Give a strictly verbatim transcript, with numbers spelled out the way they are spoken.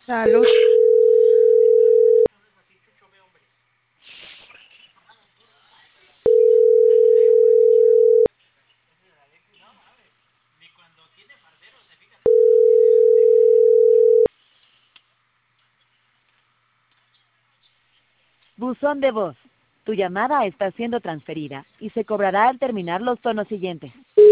Salud. Buzón de voz. Tu llamada está siendo transferida y se cobrará al terminar los tonos siguientes.